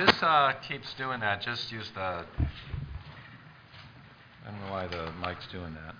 this keeps doing that, just use the... I don't know why the mic's doing that.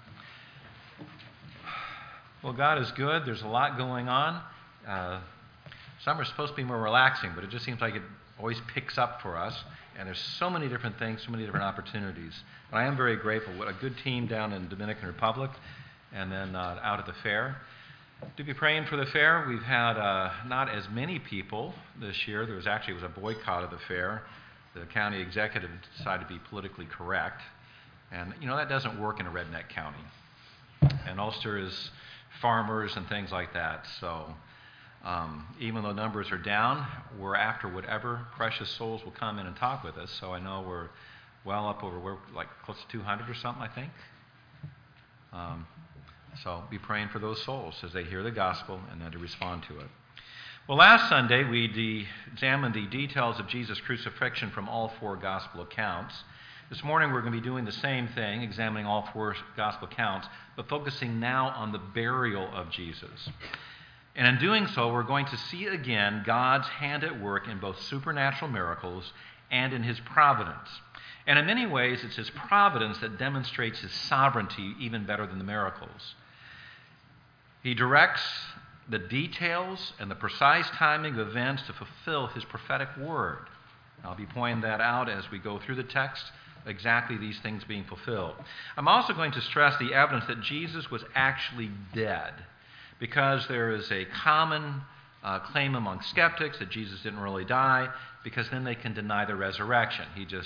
Well, God is good. There's a lot going on. Some are supposed to be more relaxing, but it just seems like it always picks up for us. And there's so many different things, so many different opportunities. But I am very grateful. What a good team down in Dominican Republic and then out at the fair. Do be praying for the fair. We've had not as many people this year. There was a boycott of the fair. The county executive decided to be politically correct. And, that doesn't work in a redneck county. And Ulster is farmers and things like that. So even though numbers are down, we're after whatever precious souls will come in and talk with us. So I know we're well up over, we're like close to 200 or something, I think. So be praying for those souls as they hear the gospel and then to respond to it. Well, last Sunday we examined the details of Jesus' crucifixion from all four gospel accounts. This morning we're going to be doing the same thing, examining all four gospel accounts, but focusing now on the burial of Jesus. And in doing so, we're going to see again God's hand at work in both supernatural miracles and in his providence. And in many ways, it's his providence that demonstrates his sovereignty even better than the miracles. He directs the details and the precise timing of events to fulfill his prophetic word. I'll be pointing that out as we go through the text, exactly these things being fulfilled. I'm also going to stress the evidence that Jesus was actually dead, because there is a common claim among skeptics that Jesus didn't really die, because then they can deny the resurrection. He just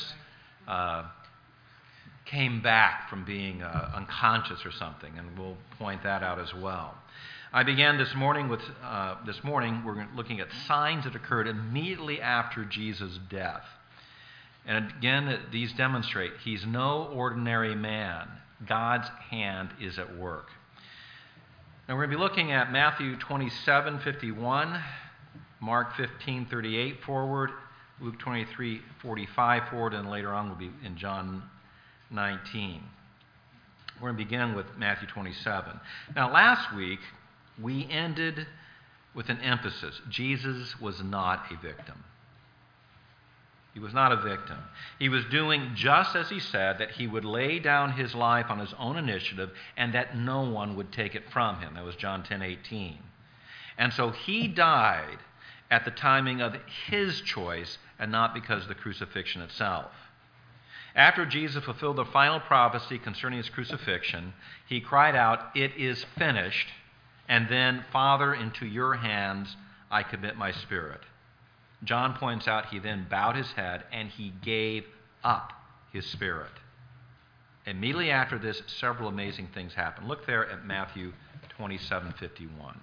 came back from being unconscious or something, and we'll point that out as well. I began this morning we're looking at signs that occurred immediately after Jesus' death. And again, these demonstrate he's no ordinary man. God's hand is at work. Now we're going to be looking at Matthew 27:51, Mark 15:38 forward, Luke 23:45 forward, and later on we'll be in John 19. We're going to begin with Matthew 27. Now last week we ended with an emphasis. Jesus was not a victim. He was not a victim. He was doing just as he said, that he would lay down his life on his own initiative and that no one would take it from him. That was John 10:18. And so he died at the timing of his choice and not because of the crucifixion itself. After Jesus fulfilled the final prophecy concerning his crucifixion, he cried out, "It is finished," and then, "Father, into your hands I commit my spirit." John points out he then bowed his head and he gave up his spirit. Immediately after this, several amazing things happened. Look there at Matthew 27:51.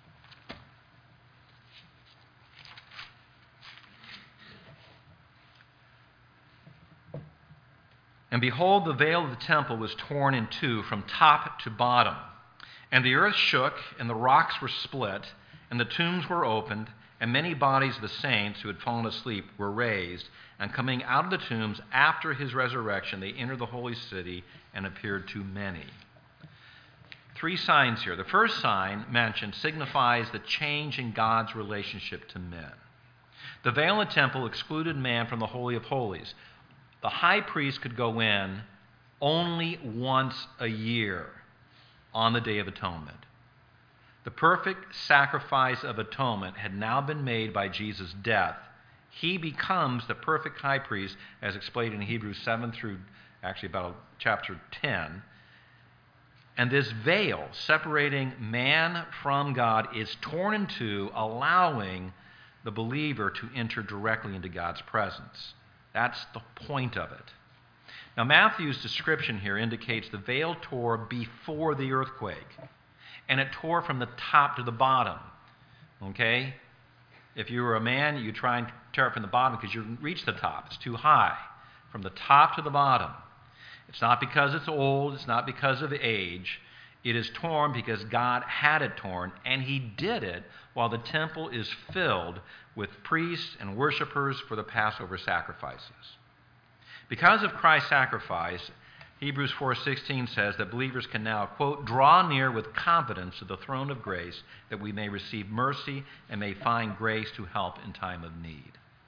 "And behold, the veil of the temple was torn in two from top to bottom. And the earth shook, and the rocks were split, and the tombs were opened, and many bodies of the saints who had fallen asleep were raised. And coming out of the tombs after his resurrection, they entered the holy city and appeared to many." Three signs here. The first sign mentioned signifies the change in God's relationship to men. The veil in the temple excluded man from the Holy of Holies. The high priest could go in only once a year on the Day of Atonement. The perfect sacrifice of atonement had now been made by Jesus' death. He becomes the perfect high priest, as explained in Hebrews 7 through actually about chapter 10. And this veil separating man from God is torn in two, allowing the believer to enter directly into God's presence. That's the point of it. Now, Matthew's description here indicates the veil tore before the earthquake, and it tore from the top to the bottom. Okay? If you were a man, you try and tear it from the bottom because you reach the top. It's too high. From the top to the bottom. It's not because it's old. It's not because of age. It is torn because God had it torn, and he did it while the temple is filled with priests and worshipers for the Passover sacrifices. Because of Christ's sacrifice, Hebrews 4:16 says that believers can now, quote, "draw near with confidence to the throne of grace that we may receive mercy and may find grace to help in time of need."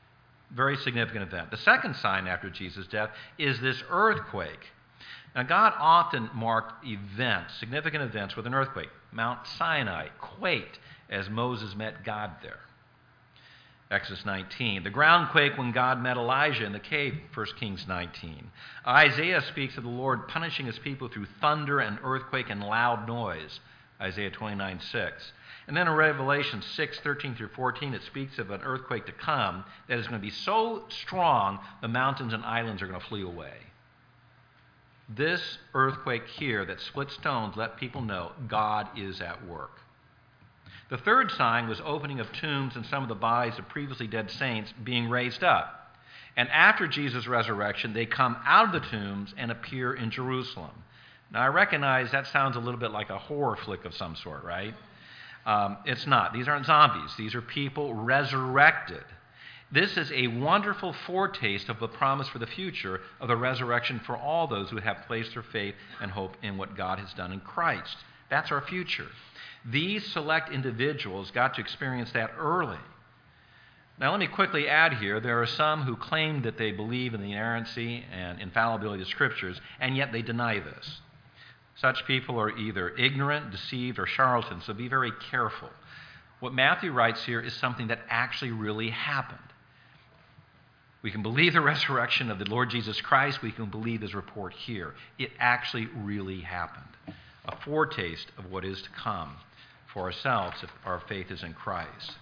Very significant event. The second sign after Jesus' death is this earthquake. Now, God often marked events, significant events, with an earthquake. Mount Sinai quaked as Moses met God there. Exodus 19. The ground quaked when God met Elijah in the cave, 1 Kings 19. Isaiah speaks of the Lord punishing his people through thunder and earthquake and loud noise, Isaiah 29:6. And then in Revelation 6:13 through 14, it speaks of an earthquake to come that is going to be so strong the mountains and islands are going to flee away. This earthquake here that split stones let people know God is at work. The third sign was opening of tombs and some of the bodies of previously dead saints being raised up. And after Jesus' resurrection, they come out of the tombs and appear in Jerusalem. Now, I recognize that sounds a little bit like a horror flick of some sort, right? It's not. These aren't zombies. These are people resurrected. This is a wonderful foretaste of the promise for the future of the resurrection for all those who have placed their faith and hope in what God has done in Christ. That's our future. These select individuals got to experience that early. Now, let me quickly add here, there are some who claim that they believe in the inerrancy and infallibility of Scriptures, and yet they deny this. Such people are either ignorant, deceived, or charlatans, so be very careful. What Matthew writes here is something that actually really happened. We can believe the resurrection of the Lord Jesus Christ. We can believe his report here. It actually really happened. A foretaste of what is to come for ourselves if our faith is in Christ.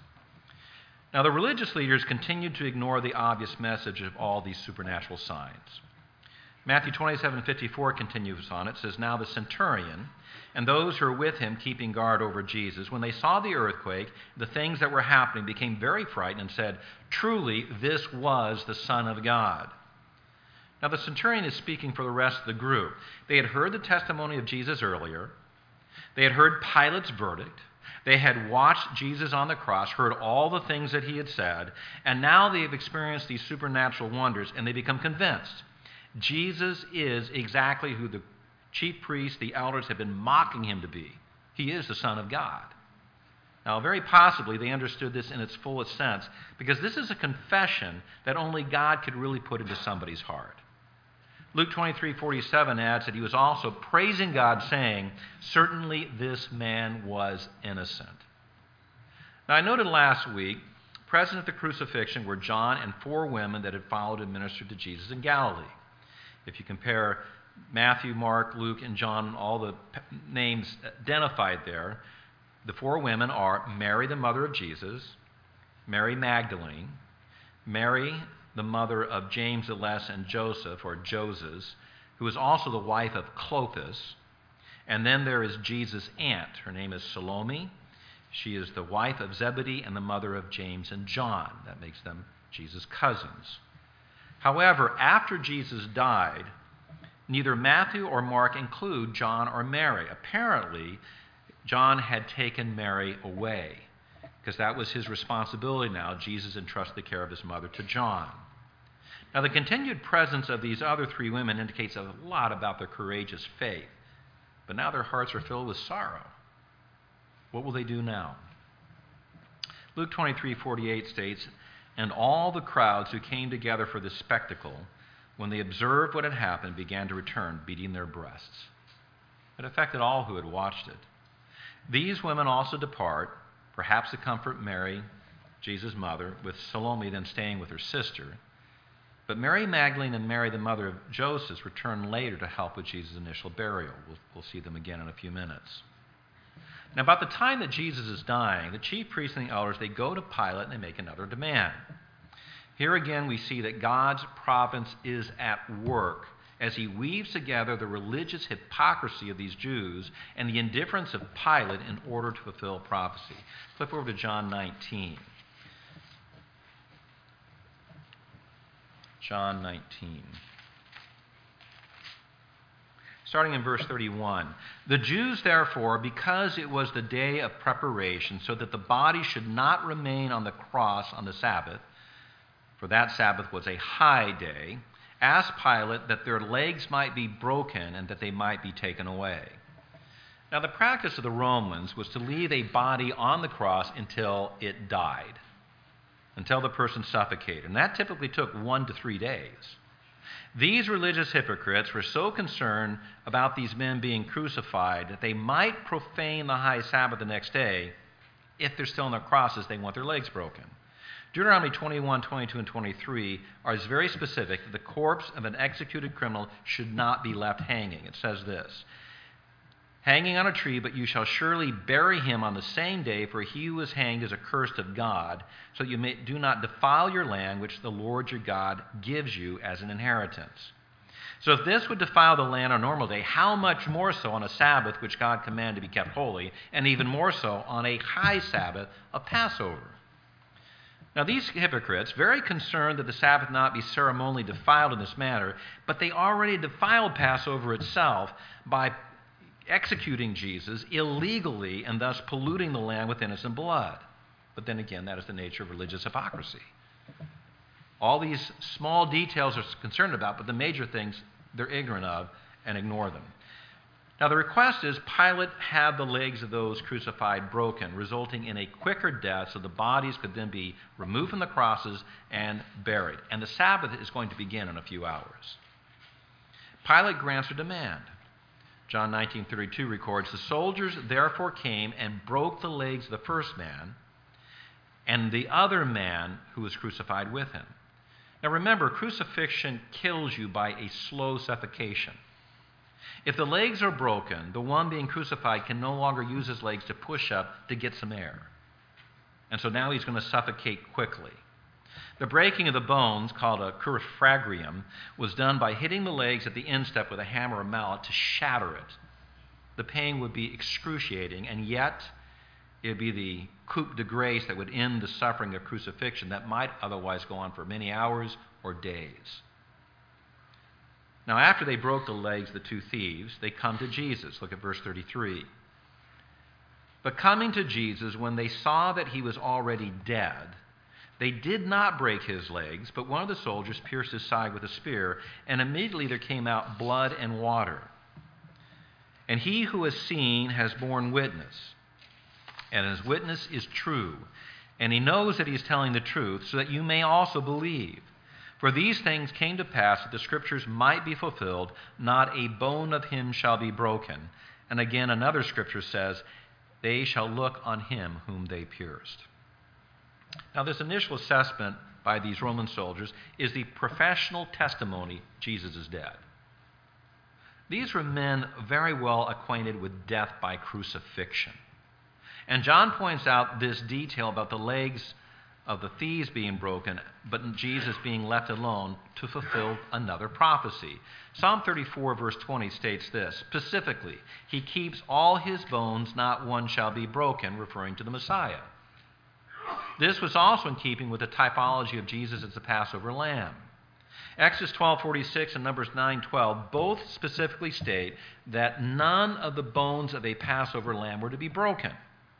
Now, the religious leaders continued to ignore the obvious message of all these supernatural signs. Matthew 27:54 continues on. It says, "Now the centurion and those who were with him keeping guard over Jesus, when they saw the earthquake, the things that were happening, became very frightened and said, 'Truly, this was the Son of God.'" Now, the centurion is speaking for the rest of the group. They had heard the testimony of Jesus earlier. They had heard Pilate's verdict. They had watched Jesus on the cross, heard all the things that he had said, and now they have experienced these supernatural wonders, and they become convinced. Jesus is exactly who the chief priests, the elders, have been mocking him to be. He is the Son of God. Now, very possibly they understood this in its fullest sense, because this is a confession that only God could really put into somebody's heart. Luke 23:47 adds that he was also praising God, saying, "Certainly this man was innocent." Now, I noted last week, present at the crucifixion were John and 4 women that had followed and ministered to Jesus in Galilee. If you compare Matthew, Mark, Luke, and John, all the names identified there, the 4 women are Mary, the mother of Jesus, Mary Magdalene, Mary, the mother of James the Less and Joseph, or Joses, who is also the wife of Clopas. And then there is Jesus' aunt. Her name is Salome. She is the wife of Zebedee and the mother of James and John. That makes them Jesus' cousins. However, after Jesus died, neither Matthew or Mark include John or Mary. Apparently, John had taken Mary away, because that was his responsibility now. Jesus entrusted the care of his mother to John. Now, the continued presence of these other 3 women indicates a lot about their courageous faith, but now their hearts are filled with sorrow. What will they do now? Luke 23:48 states, "And all the crowds who came together for this spectacle, when they observed what had happened, began to return, beating their breasts." It affected all who had watched it. These women also depart, perhaps to comfort Mary, Jesus' mother, with Salome then staying with her sister. But Mary Magdalene and Mary, the mother of Joseph, return later to help with Jesus' initial burial. We'll see them again in a few minutes. Now, about the time that Jesus is dying, the chief priests and the elders, they go to Pilate and they make another demand. Here again, we see that God's providence is at work as he weaves together the religious hypocrisy of these Jews and the indifference of Pilate in order to fulfill prophecy. Flip over to John 19. John 19. Starting in verse 31. "The Jews, therefore, because it was the day of preparation, so that the body should not remain on the cross on the Sabbath, for that Sabbath was a high day, asked Pilate that their legs might be broken and that they might be taken away." Now, the practice of the Romans was to leave a body on the cross until it died. until the person suffocated. And that typically took 1 to 3 days. These religious hypocrites were so concerned about these men being crucified that they might profane the high Sabbath the next day. If they're still on their crosses, they want their legs broken. Deuteronomy 21, 22, and 23 are very specific that the corpse of an executed criminal should not be left hanging. It says this, hanging on a tree, but you shall surely bury him on the same day, for he who is hanged is accursed of God, so that you do not defile your land, which the Lord your God gives you as an inheritance. So if this would defile the land on a normal day, how much more so on a Sabbath, which God commanded to be kept holy, and even more so on a high Sabbath of Passover? Now these hypocrites, very concerned that the Sabbath not be ceremonially defiled in this manner, but they already defiled Passover itself by executing Jesus illegally and thus polluting the land with innocent blood. But then again, that is the nature of religious hypocrisy. All these small details are concerned about, but the major things they're ignorant of and ignore them. Now the request is Pilate have the legs of those crucified broken, resulting in a quicker death so the bodies could then be removed from the crosses and buried. And the Sabbath is going to begin in a few hours. Pilate grants a demand. John 19:32 records, the soldiers therefore came and broke the legs of the first man and the other man who was crucified with him. Now remember, crucifixion kills you by a slow suffocation. If the legs are broken, the one being crucified can no longer use his legs to push up to get some air. And so now he's going to suffocate quickly. The breaking of the bones, called a crurifragrium, was done by hitting the legs at the instep with a hammer or mallet to shatter it. The pain would be excruciating, and yet it would be the coup de grace that would end the suffering of crucifixion that might otherwise go on for many hours or days. Now, after they broke the legs of the two thieves, they come to Jesus. Look at verse 33. But coming to Jesus, when they saw that he was already dead, they did not break his legs, but one of the soldiers pierced his side with a spear, and immediately there came out blood and water. And he who has seen has borne witness, and his witness is true, and he knows that he is telling the truth, so that you may also believe. For these things came to pass that the Scriptures might be fulfilled, not a bone of him shall be broken. And again, another Scripture says, they shall look on him whom they pierced. Now, this initial assessment by these Roman soldiers is the professional testimony Jesus is dead. These were men very well acquainted with death by crucifixion. And John points out this detail about the legs of the thieves being broken, but Jesus being left alone to fulfill another prophecy. Psalm 34, verse 20 states this, specifically, he keeps all his bones, not one shall be broken, referring to the Messiah. This was also in keeping with the typology of Jesus as the Passover lamb. Exodus 12:46 and Numbers 9:12 both specifically state that none of the bones of a Passover lamb were to be broken.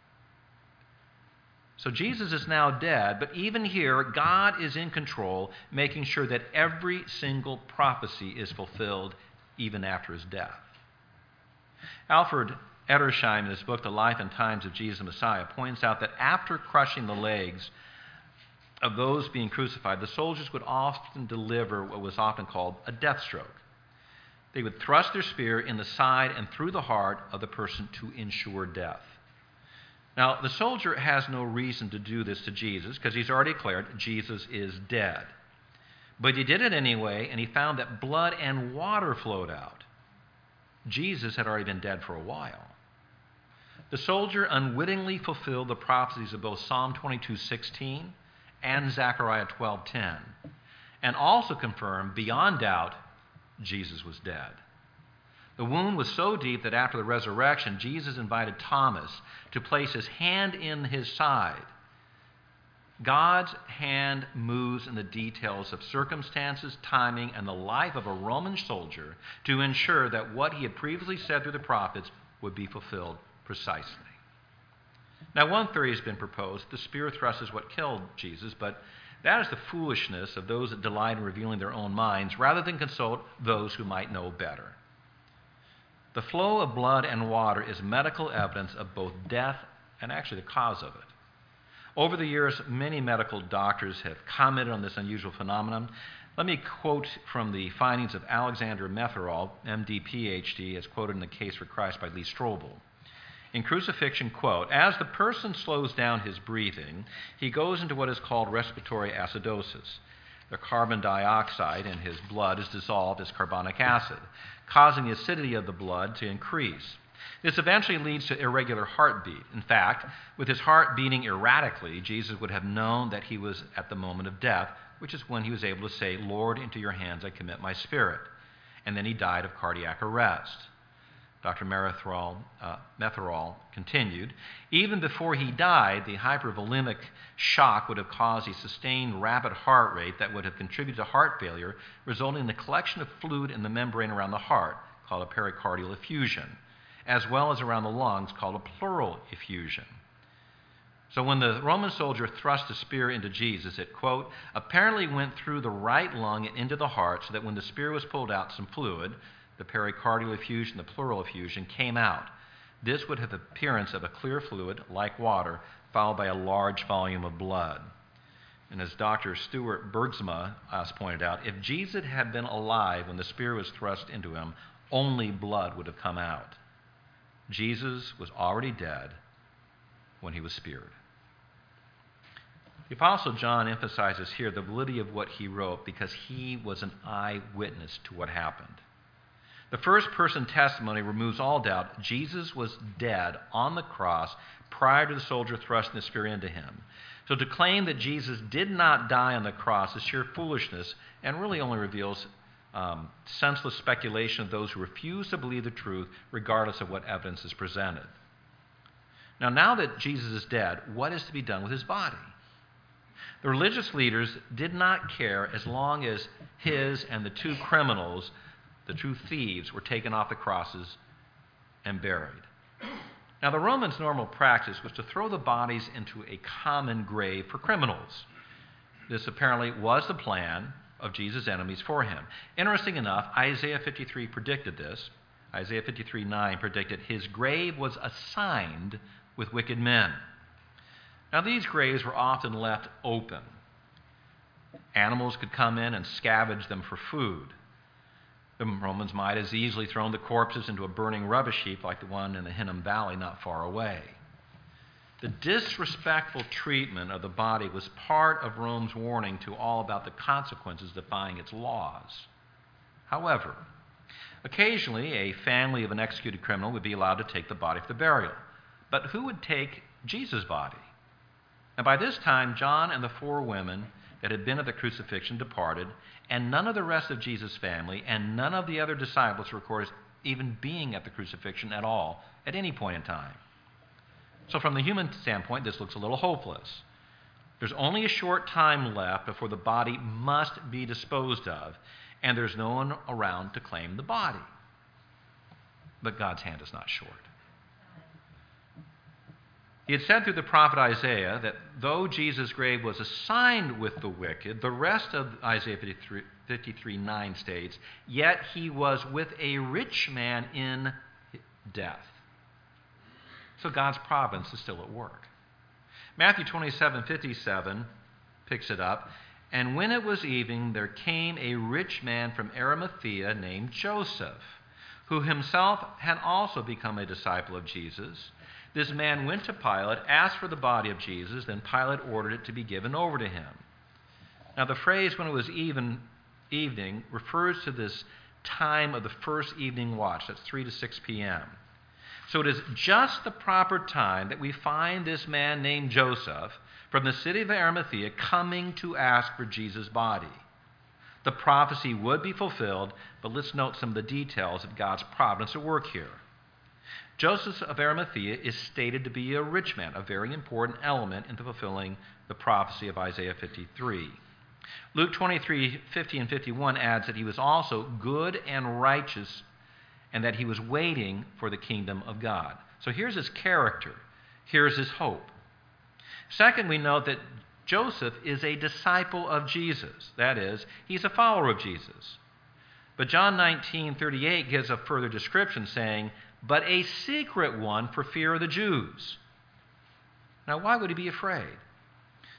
So Jesus is now dead, but even here, God is in control, making sure that every single prophecy is fulfilled even after his death. Alfred Edersheim, in his book, The Life and Times of Jesus the Messiah, points out that after crushing the legs of those being crucified, the soldiers would often deliver what was often called a death stroke. They would thrust their spear in the side and through the heart of the person to ensure death. Now, the soldier has no reason to do this to Jesus because he's already declared Jesus is dead. But he did it anyway, and he found that blood and water flowed out. Jesus had already been dead for a while. The soldier unwittingly fulfilled the prophecies of both Psalm 22:16 and Zechariah 12:10, and also confirmed beyond doubt Jesus was dead. The wound was so deep that after the resurrection, Jesus invited Thomas to place his hand in his side. God's hand moves in the details of circumstances, timing, and the life of a Roman soldier to ensure that what he had previously said through the prophets would be fulfilled precisely. Now, one theory has been proposed. The spear thrust is what killed Jesus, but that is the foolishness of those that delight in revealing their own minds rather than consult those who might know better. The flow of blood and water is medical evidence of both death and actually the cause of it. Over the years, many medical doctors have commented on this unusual phenomenon. Let me quote from the findings of Alexander Metherall, MD, PhD, as quoted in The Case for Christ by Lee Strobel. In crucifixion, quote, as the person slows down his breathing, he goes into what is called respiratory acidosis. The carbon dioxide in his blood is dissolved as carbonic acid, causing the acidity of the blood to increase. This eventually leads to irregular heartbeat. In fact, with his heart beating erratically, Jesus would have known that he was at the moment of death, which is when he was able to say, Lord, into your hands I commit my spirit. And then he died of cardiac arrest. Dr. Metherall continued, even before he died, the hypervolemic shock would have caused a sustained rapid heart rate that would have contributed to heart failure, resulting in the collection of fluid in the membrane around the heart, called a pericardial effusion, as well as around the lungs, called a pleural effusion. So when the Roman soldier thrust a spear into Jesus, it, quote, apparently went through the right lung and into the heart, so that when the spear was pulled out, some fluid, the pericardial effusion, the pleural effusion, came out. This would have the appearance of a clear fluid, like water, followed by a large volume of blood. And as Dr. Stuart Bergsma pointed out, if Jesus had been alive when the spear was thrust into him, only blood would have come out. Jesus was already dead when he was speared. The Apostle John emphasizes here the validity of what he wrote because he was an eyewitness to what happened. The first-person testimony removes all doubt. Jesus was dead on the cross prior to the soldier thrusting the spear into him. So to claim that Jesus did not die on the cross is sheer foolishness and really only reveals senseless speculation of those who refuse to believe the truth regardless of what evidence is presented. Now that Jesus is dead, what is to be done with his body? The religious leaders did not care as long as his and the two criminals, the two thieves, were taken off the crosses and buried. Now, the Romans' normal practice was to throw the bodies into a common grave for criminals. This apparently was the plan of Jesus' enemies for him. Interesting enough, Isaiah 53 predicted this. Isaiah 53:9 predicted his grave was assigned with wicked men. Now, these graves were often left open. Animals could come in and scavenge them for food. The Romans might as easily thrown the corpses into a burning rubbish heap like the one in the Hinnom Valley not far away. The disrespectful treatment of the body was part of Rome's warning to all about the consequences defying its laws. However, occasionally a family of an executed criminal would be allowed to take the body for the burial. But who would take Jesus' body? And by this time, John and the four women that had been at the crucifixion departed, and none of the rest of Jesus' family and none of the other disciples recorded even being at the crucifixion at all at any point in time. So from the human standpoint, this looks a little hopeless. There's only a short time left before the body must be disposed of, and there's no one around to claim the body. But God's hand is not short. He had said through the prophet Isaiah that though Jesus' grave was assigned with the wicked, the rest of Isaiah 53:9 states, yet he was with a rich man in death. So God's providence is still at work. Matthew 27:57 picks it up. And when it was evening, there came a rich man from Arimathea named Joseph, who himself had also become a disciple of Jesus. This man went to Pilate, asked for the body of Jesus, then Pilate ordered it to be given over to him. Now the phrase, when it was evening, refers to this time of the first evening watch. That's 3 to 6 p.m. So it is just the proper time that we find this man named Joseph from the city of Arimathea coming to ask for Jesus' body. The prophecy would be fulfilled, but let's note some of the details of God's providence at work here. Joseph of Arimathea is stated to be a rich man, a very important element into fulfilling the prophecy of Isaiah 53. Luke 23:50 and 51 adds that he was also good and righteous and that he was waiting for the kingdom of God. So here's his character. Here's his hope. Second, we note that Joseph is a disciple of Jesus. That is, he's a follower of Jesus. But John 19:38 gives a further description saying, but a secret one for fear of the Jews. Now, why would he be afraid?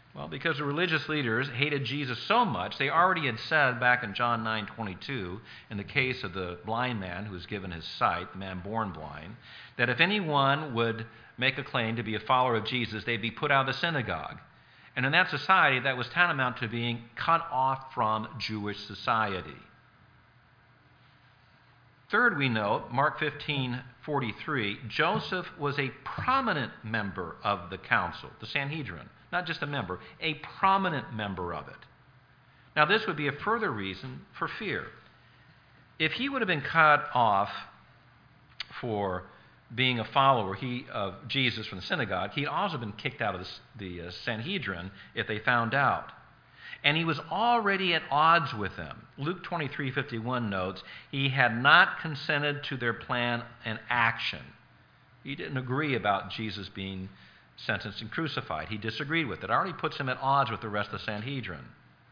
Well, because the religious leaders hated Jesus so much, they already had said back in John 9:22, in the case of the blind man who was given his sight, the man born blind, that if anyone would make a claim to be a follower of Jesus, they'd be put out of the synagogue. And in that society, that was tantamount to being cut off from Jewish society. Third, we note, Mark 15:43, Joseph was a prominent member of the council, the Sanhedrin. Not just a member, a prominent member of it. Now, this would be a further reason for fear. If he would have been cut off for being a follower of Jesus from the synagogue, he'd also been kicked out of the Sanhedrin if they found out. And he was already at odds with them. Luke 23:51 notes, he had not consented to their plan and action. He didn't agree about Jesus being sentenced and crucified. He disagreed with it. It already puts him at odds with the rest of the Sanhedrin.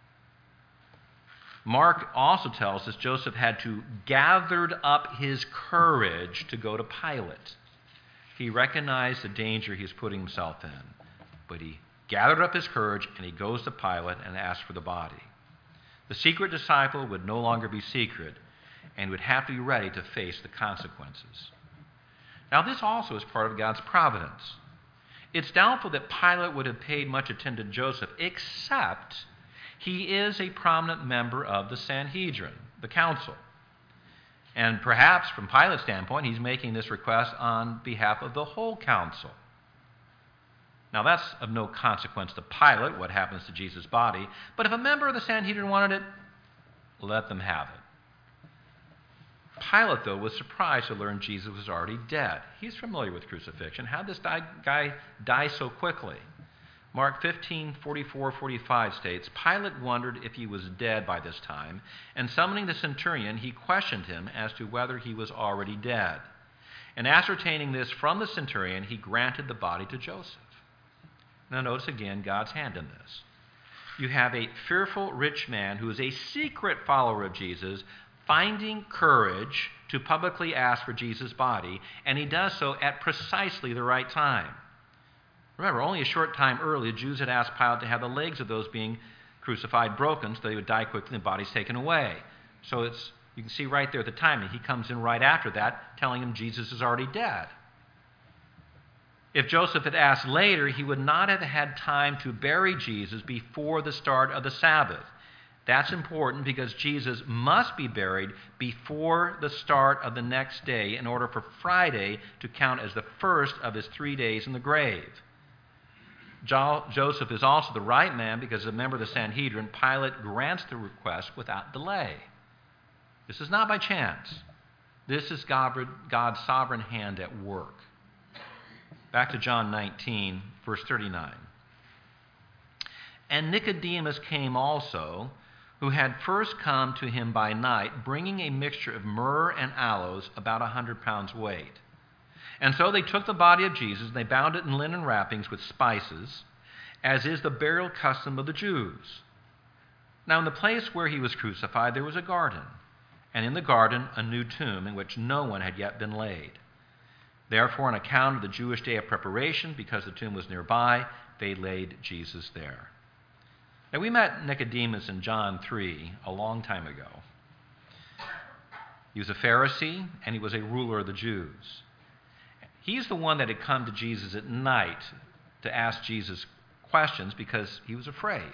Mark also tells us Joseph had to gathered up his courage to go to Pilate. He recognized the danger he was putting himself in, but he gathered up his courage and he goes to Pilate and asks for the body. The secret disciple would no longer be secret and would have to be ready to face the consequences. Now, this also is part of God's providence. It's doubtful that Pilate would have paid much attention to Joseph, except he is a prominent member of the Sanhedrin, the council. And perhaps from Pilate's standpoint, he's making this request on behalf of the whole council. Now, that's of no consequence to Pilate, what happens to Jesus' body, but if a member of the Sanhedrin wanted it, let them have it. Pilate, though, was surprised to learn Jesus was already dead. He's familiar with crucifixion. How did this guy die so quickly? Mark 15:44-45 states, Pilate wondered if he was dead by this time, and summoning the centurion, he questioned him as to whether he was already dead. And ascertaining this from the centurion, he granted the body to Joseph. Now notice again God's hand in this. You have a fearful rich man who is a secret follower of Jesus, finding courage to publicly ask for Jesus' body, and he does so at precisely the right time. Remember, only a short time earlier, Jews had asked Pilate to have the legs of those being crucified broken so they would die quickly and the bodies taken away. So you can see right there the timing. He comes in right after that, telling him Jesus is already dead. If Joseph had asked later, he would not have had time to bury Jesus before the start of the Sabbath. That's important because Jesus must be buried before the start of the next day in order for Friday to count as the first of his 3 days in the grave. Joseph is also the right man because as a member of the Sanhedrin, Pilate grants the request without delay. This is not by chance. This is God's sovereign hand at work. Back to John 19, verse 39. And Nicodemus came also, who had first come to him by night, bringing a mixture of myrrh and aloes, about 100 pounds weight. And so they took the body of Jesus, and they bound it in linen wrappings with spices, as is the burial custom of the Jews. Now in the place where he was crucified there was a garden, and in the garden a new tomb in which no one had yet been laid. Therefore, on account of the Jewish day of preparation, because the tomb was nearby, they laid Jesus there. Now, we met Nicodemus in John 3 a long time ago. He was a Pharisee, and he was a ruler of the Jews. He's the one that had come to Jesus at night to ask Jesus questions because he was afraid.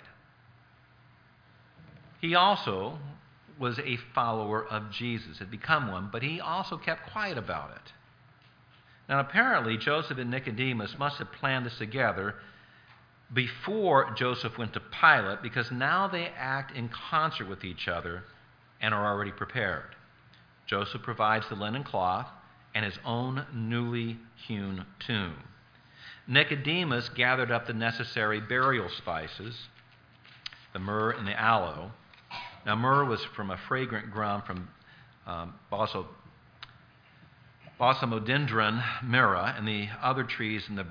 He also was a follower of Jesus, had become one, but he also kept quiet about it. Now, apparently, Joseph and Nicodemus must have planned this together before Joseph went to Pilate, because now they act in concert with each other and are already prepared. Joseph provides the linen cloth and his own newly hewn tomb. Nicodemus gathered up the necessary burial spices, the myrrh and the aloe. Now, myrrh was from a fragrant gum from Bosomodendron myrrha, and the other trees in the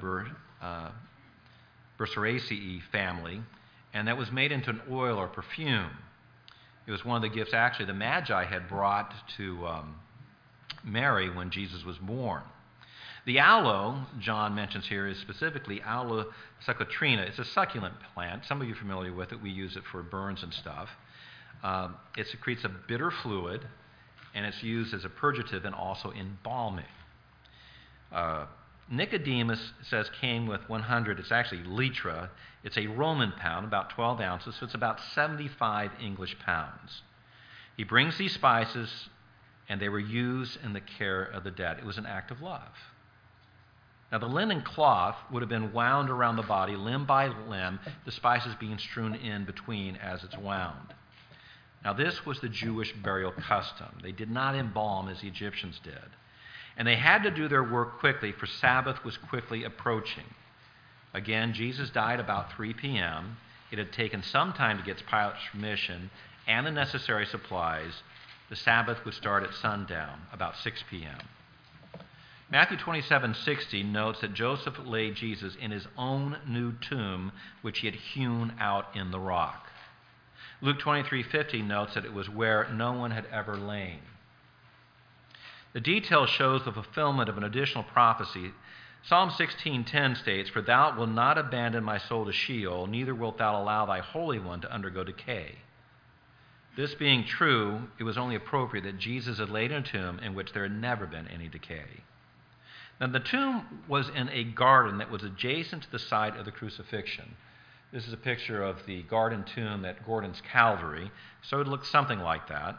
Burseraceae family, and that was made into an oil or perfume. It was one of the gifts, actually, the Magi had brought to Mary when Jesus was born. The aloe, John mentions here, is specifically Aloe succotrina. It's a succulent plant. Some of you are familiar with it. We use it for burns and stuff. It secretes a bitter fluid, and it's used as a purgative and also embalming. Nicodemus says came with 100. It's actually litra. It's a Roman pound, about 12 ounces, so it's about 75 English pounds. He brings these spices, and they were used in the care of the dead. It was an act of love. Now, the linen cloth would have been wound around the body, limb by limb, the spices being strewn in between as it's wound. Now, this was the Jewish burial custom. They did not embalm as the Egyptians did. And they had to do their work quickly, for Sabbath was quickly approaching. Again, Jesus died about 3 p.m. It had taken some time to get Pilate's permission and the necessary supplies. The Sabbath would start at sundown, about 6 p.m. Matthew 27:60 notes that Joseph laid Jesus in his own new tomb, which he had hewn out in the rock. Luke 23:50 notes that it was where no one had ever lain. The detail shows the fulfillment of an additional prophecy. Psalm 16:10 states, "For thou wilt not abandon my soul to Sheol, neither wilt thou allow thy Holy One to undergo decay." This being true, it was only appropriate that Jesus had laid in a tomb in which there had never been any decay. Now, the tomb was in a garden that was adjacent to the site of the crucifixion. This is a picture of the garden tomb at Gordon's Calvary, so it looks something like that.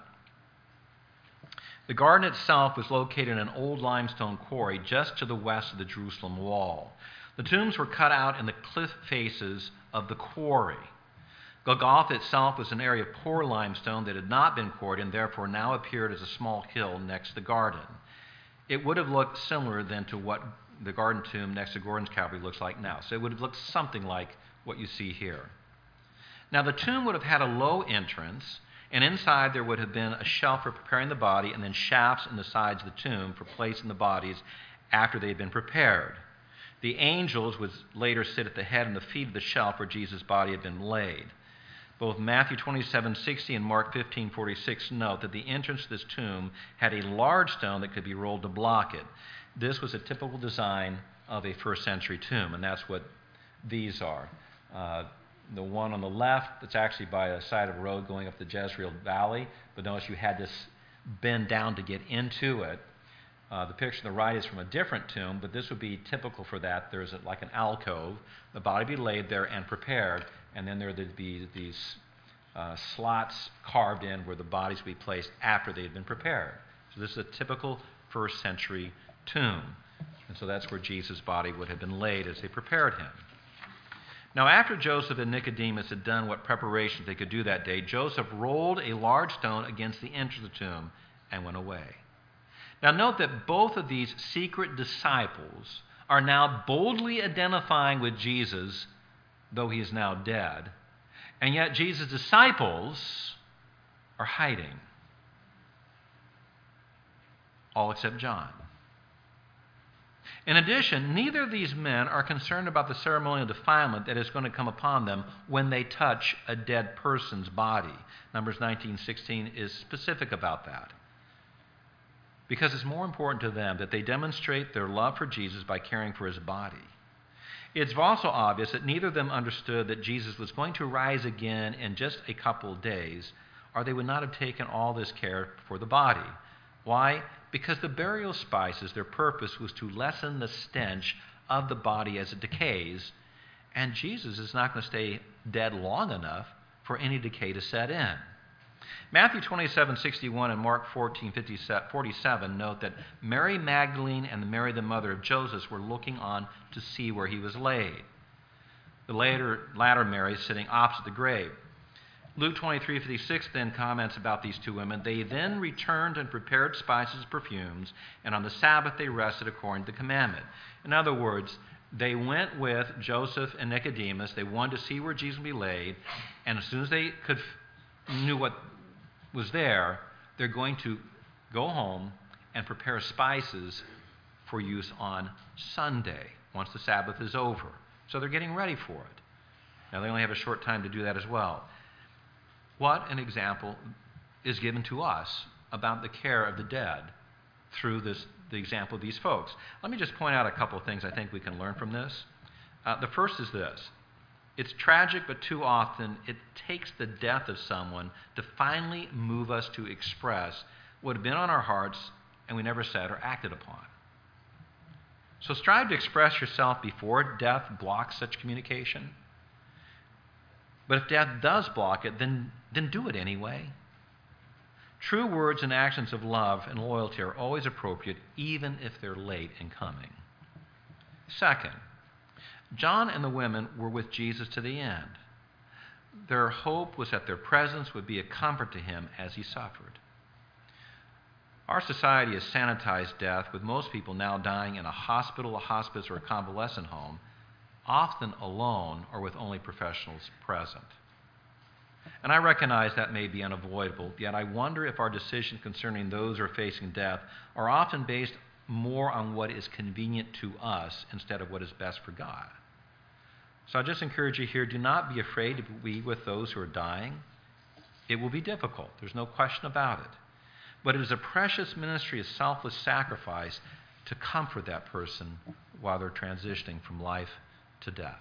The garden itself was located in an old limestone quarry just to the west of the Jerusalem wall. The tombs were cut out in the cliff faces of the quarry. Golgotha itself was an area of poor limestone that had not been quarried and therefore now appeared as a small hill next to the garden. It would have looked similar then to what the garden tomb next to Gordon's Calvary looks like now. So it would have looked something like what you see here. Now, the tomb would have had a low entrance, and inside there would have been a shelf for preparing the body and then shafts in the sides of the tomb for placing the bodies after they had been prepared. The angels would later sit at the head and the feet of the shelf where Jesus' body had been laid. Both Matthew 27:60 and Mark 15:46 note that the entrance to this tomb had a large stone that could be rolled to block it. This was a typical design of a first century tomb, and that's what these are. The one on the left, that's actually by a side of a road going up the Jezreel Valley, but notice you had this bend down to get into it. The picture on the right is from a different tomb, but this would be typical for that. There's like an alcove. The body would be laid there and prepared, and then there would be these slots carved in where the bodies would be placed after they had been prepared. So this is a typical first century tomb. And so that's where Jesus' body would have been laid as they prepared him. Now, after Joseph and Nicodemus had done what preparations they could do that day, Joseph rolled a large stone against the entrance of the tomb and went away. Now, note that both of these secret disciples are now boldly identifying with Jesus, though he is now dead, and yet Jesus' disciples are hiding. All except John. In addition, neither of these men are concerned about the ceremonial defilement that is going to come upon them when they touch a dead person's body. Numbers 19:16 is specific about that. Because it's more important to them that they demonstrate their love for Jesus by caring for his body. It's also obvious that neither of them understood that Jesus was going to rise again in just a couple of days, or they would not have taken all this care for the body. Why? Because the burial spices, their purpose was to lessen the stench of the body as it decays, and Jesus is not going to stay dead long enough for any decay to set in. Matthew 27:61 and Mark 14:47 note that Mary Magdalene and Mary, the mother of Joseph, were looking on to see where he was laid. The latter Mary sitting opposite the grave. Luke 23:56 then comments about these two women. They then returned and prepared spices and perfumes, and on the Sabbath they rested according to the commandment. In other words, they went with Joseph and Nicodemus. They wanted to see where Jesus would be laid, and as soon as they knew what was there, they're going to go home and prepare spices for use on Sunday, once the Sabbath is over. So they're getting ready for it. Now, they only have a short time to do that as well. What an example is given to us about the care of the dead through this the example of these folks. Let me just point out a couple of things I think we can learn from this. The first is this. It's tragic, but too often it takes the death of someone to finally move us to express what had been on our hearts and we never said or acted upon. So strive to express yourself before death blocks such communication. But if death does block it, then do it anyway. True words and actions of love and loyalty are always appropriate, even if they're late in coming. Second, John and the women were with Jesus to the end. Their hope was that their presence would be a comfort to him as he suffered. Our society has sanitized death, with most people now dying in a hospital, a hospice, or a convalescent home, often alone or with only professionals present. And I recognize that may be unavoidable, yet I wonder if our decisions concerning those who are facing death are often based more on what is convenient to us instead of what is best for God. So I just encourage you here, do not be afraid to be with those who are dying. It will be difficult. There's no question about it. But it is a precious ministry of selfless sacrifice to comfort that person while they're transitioning from life to death.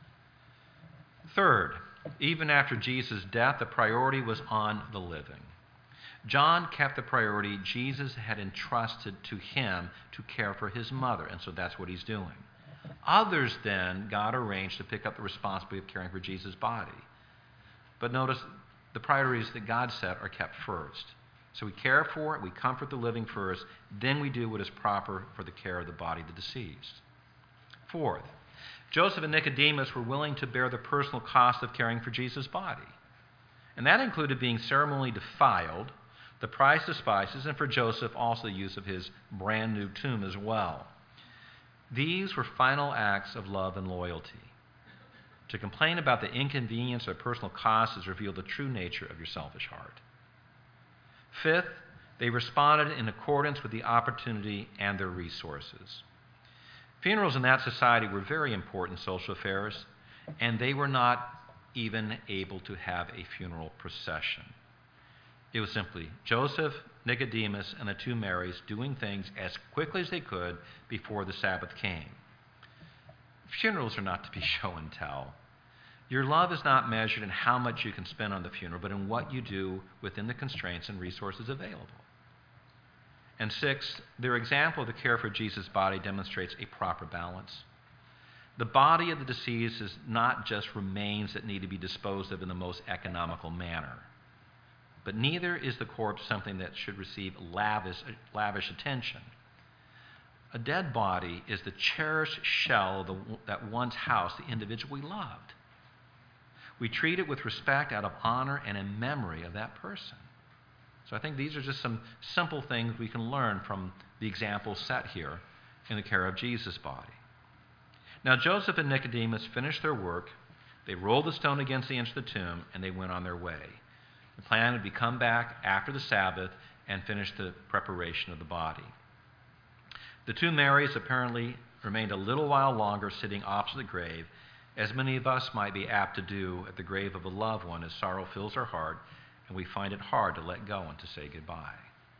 Third, even after Jesus' death, the priority was on the living. John kept the priority Jesus had entrusted to him to care for his mother, and so that's what he's doing. Others then, God arranged to pick up the responsibility of caring for Jesus' body. But notice, the priorities that God set are kept first. So we care for it, we comfort the living first, then we do what is proper for the care of the body of the deceased. Fourth, Joseph and Nicodemus were willing to bear the personal cost of caring for Jesus' body. And that included being ceremonially defiled, the price of spices, and for Joseph also the use of his brand new tomb as well. These were final acts of love and loyalty. To complain about the inconvenience or personal cost is reveal the true nature of your selfish heart. Fifth, they responded in accordance with the opportunity and their resources. Funerals in that society were very important social affairs, and they were not even able to have a funeral procession. It was simply Joseph, Nicodemus, and the two Marys doing things as quickly as they could before the Sabbath came. Funerals are not to be show and tell. Your love is not measured in how much you can spend on the funeral, but in what you do within the constraints and resources available. And sixth, their example of the care for Jesus' body demonstrates a proper balance. The body of the deceased is not just remains that need to be disposed of in the most economical manner, but neither is the corpse something that should receive lavish attention. A dead body is the cherished shell that once housed the individual we loved. We treat it with respect out of honor and in memory of that person. So I think these are just some simple things we can learn from the example set here in the care of Jesus' body. Now Joseph and Nicodemus finished their work. They rolled the stone against the edge of the tomb, and they went on their way. The plan would be come back after the Sabbath and finish the preparation of the body. The two Marys apparently remained a little while longer sitting opposite the grave, as many of us might be apt to do at the grave of a loved one as sorrow fills our heart and we find it hard to let go and to say goodbye.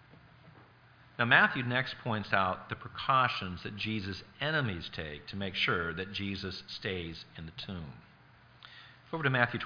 Now Matthew next points out the precautions that Jesus' enemies take to make sure that Jesus stays in the tomb. Over to Matthew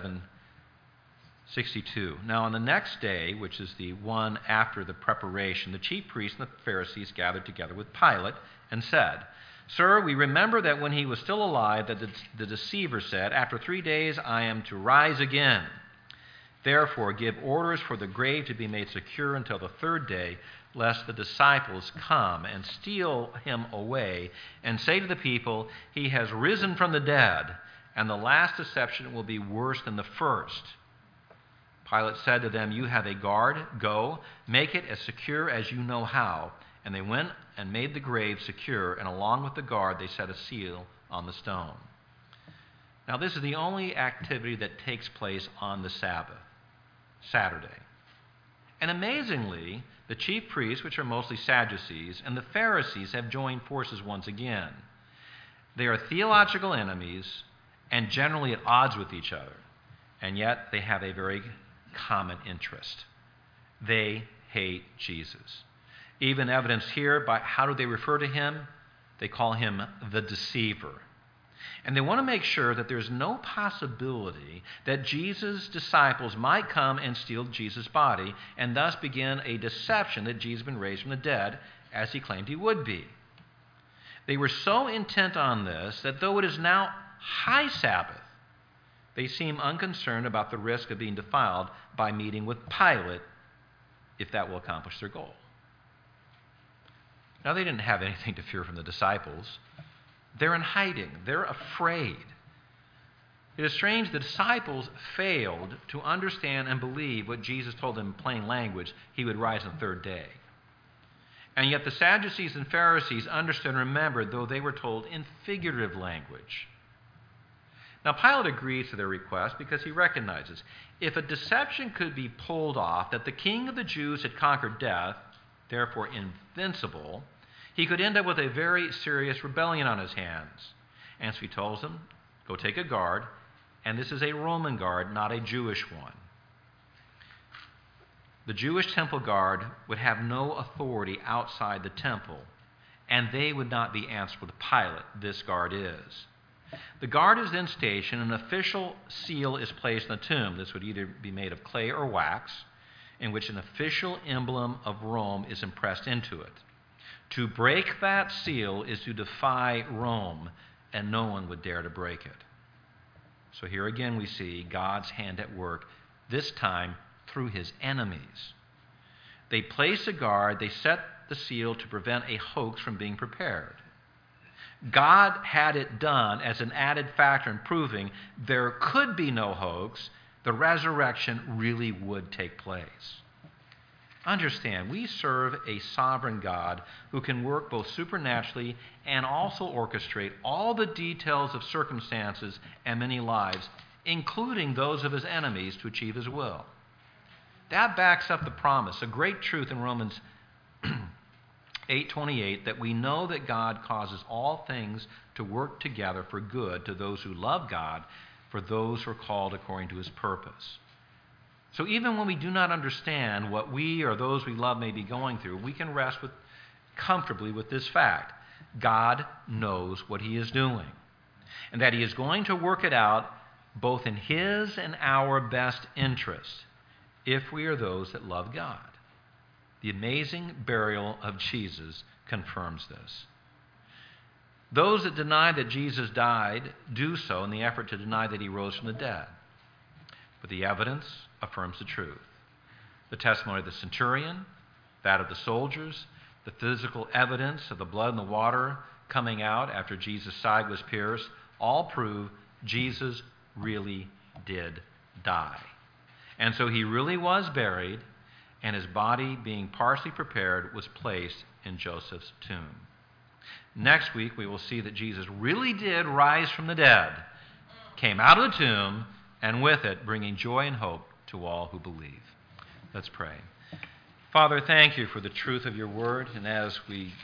27:62. Now on the next day, which is the one after the preparation, the chief priests and the Pharisees gathered together with Pilate and said, "Sir, we remember that when he was still alive, that the deceiver said, 'After 3 days I am to rise again.' Therefore give orders for the grave to be made secure until the 3rd day, lest the disciples come and steal him away and say to the people, 'He has risen from the dead,' and the last deception will be worse than the first." Pilate said to them, "You have a guard. Go, make it as secure as you know how." And they went and made the grave secure, and along with the guard they set a seal on the stone. Now this is the only activity that takes place on the Sabbath, Saturday. And amazingly, the chief priests, which are mostly Sadducees, and the Pharisees have joined forces once again. They are theological enemies and generally at odds with each other, and yet they have a very common interest. They hate Jesus. Even evidenced here by how do they refer to him? They call him the deceiver. And they want to make sure that there's no possibility that Jesus' disciples might come and steal Jesus' body and thus begin a deception that Jesus had been raised from the dead, as he claimed he would be. They were so intent on this that though it is now high Sabbath, they seem unconcerned about the risk of being defiled by meeting with Pilate, if that will accomplish their goal. Now, they didn't have anything to fear from the disciples. They're in hiding. They're afraid. It is strange the disciples failed to understand and believe what Jesus told them in plain language, he would rise on the third day. And yet the Sadducees and Pharisees understood and remembered, though they were told in figurative language. Now, Pilate agrees to their request because he recognizes if a deception could be pulled off that the king of the Jews had conquered death, therefore invincible, he could end up with a very serious rebellion on his hands. And so he tells them, go take a guard, and this is a Roman guard, not a Jewish one. The Jewish temple guard would have no authority outside the temple, and they would not be answerable to Pilate. This guard is. The guard is then stationed, and an official seal is placed in the tomb. This would either be made of clay or wax, in which an official emblem of Rome is impressed into it. To break that seal is to defy Rome, and no one would dare to break it. So here again we see God's hand at work, this time through his enemies. They place a guard, they set the seal to prevent a hoax from being prepared. God had it done as an added factor in proving there could be no hoax, the resurrection really would take place. Understand, we serve a sovereign God who can work both supernaturally and also orchestrate all the details of circumstances and many lives, including those of his enemies, to achieve his will. That backs up the promise, a great truth in Romans 8:28, that we know that God causes all things to work together for good to those who love God, for those who are called according to his purpose. So even when we do not understand what we or those we love may be going through, we can rest comfortably with this fact. God knows what he is doing, and that he is going to work it out both in his and our best interest if we are those that love God. The amazing burial of Jesus confirms this. Those that deny that Jesus died do so in the effort to deny that he rose from the dead. But the evidence affirms the truth. The testimony of the centurion, that of the soldiers, the physical evidence of the blood and the water coming out after Jesus' side was pierced, all prove Jesus really did die. And so he really was buried, and his body, being partially prepared, was placed in Joseph's tomb. Next week, we will see that Jesus really did rise from the dead, came out of the tomb, and with it, bringing joy and hope to all who believe. Let's pray. Father, thank you for the truth of your word, and as we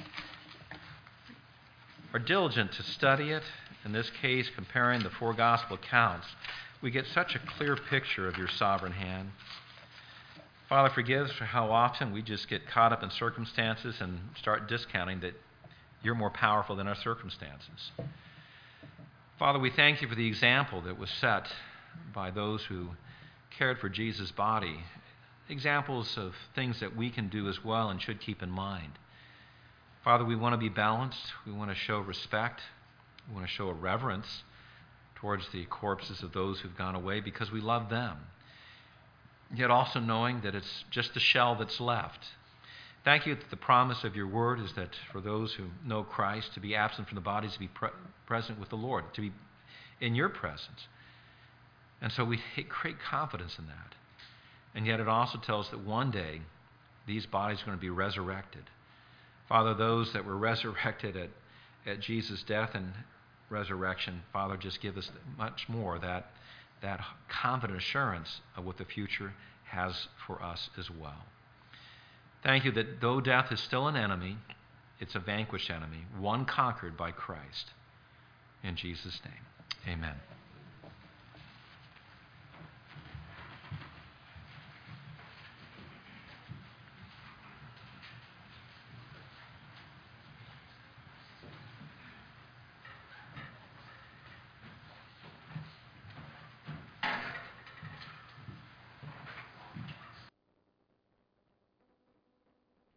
are diligent to study it, in this case comparing the four gospel accounts, we get such a clear picture of your sovereign hand. Father, forgive us for how often we just get caught up in circumstances and start discounting that you're more powerful than our circumstances. Father, we thank you for the example that was set by those who cared for Jesus' body, examples of things that we can do as well and should keep in mind. Father, we want to be balanced. We want to show respect. We want to show a reverence towards the corpses of those who've gone away because we love them, yet also knowing that it's just the shell that's left. Thank you that the promise of your word is that for those who know Christ, to be absent from the body is to be present with the Lord, to be in your presence. And so we take great confidence in that. And yet it also tells us that one day these bodies are going to be resurrected. Father, those that were resurrected at Jesus' death and resurrection, Father, just give us much more that confident assurance of what the future has for us as well. Thank you that though death is still an enemy, it's a vanquished enemy, one conquered by Christ. In Jesus' name, amen.